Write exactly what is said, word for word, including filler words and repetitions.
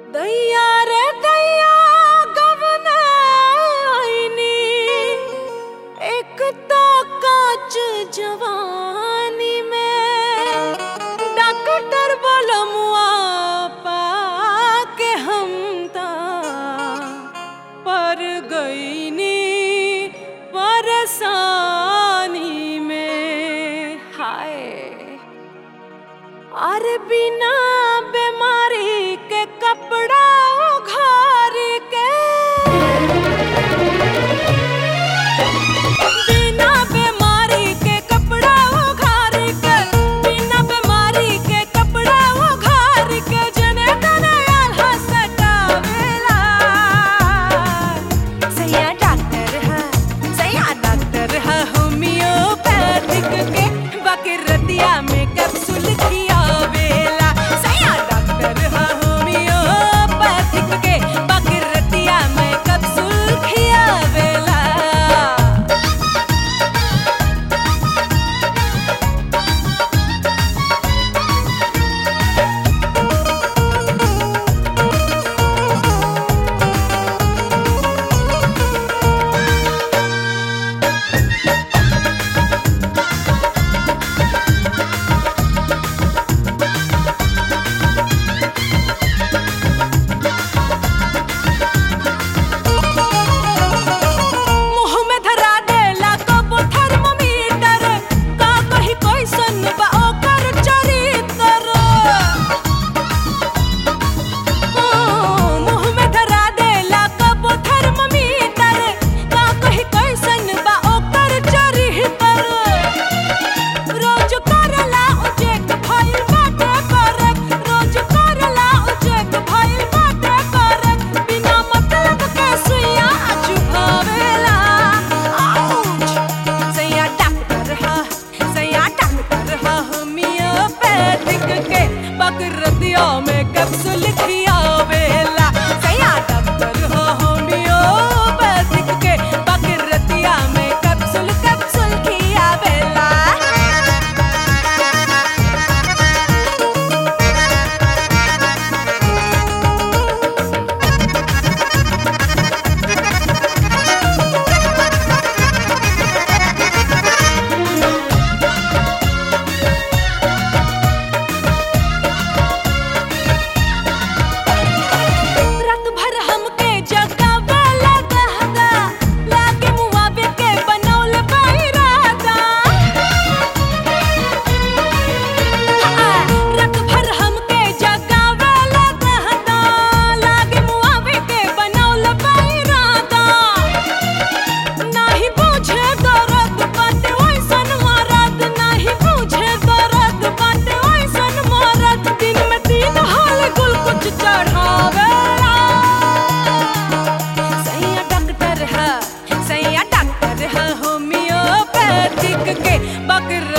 दैया रे दैया गवने आईनी एक तो काच जवानी में डॉक्टर बोलमुआ पाके हम ता पर गईनी परेशानी में। हाय अरे बिना बीमारी के कपड़ा उघार के बिना बीमारी के कपड़ा उघार के बिना बीमारी के कपड़ा उघार के जने तने आल्हा सटावेला। सैया डॉक्टर है सैया डॉक्टर है होम्योपैथिक के बाकी रतिया में कैप्सूल खियावेला। सैया डॉक्टर है होम्योपैथिक के बाकी रतिया में कैप्सूल खियावेला। रतिया में कैप्सूल खियावेला। सैया डॉक्टर हो होम्योपैथिक के बाकी रतिया में कैप्सूल कैप्सूल खियावेला। सैया डॉक्टर है होम्योपैथिक के बाकी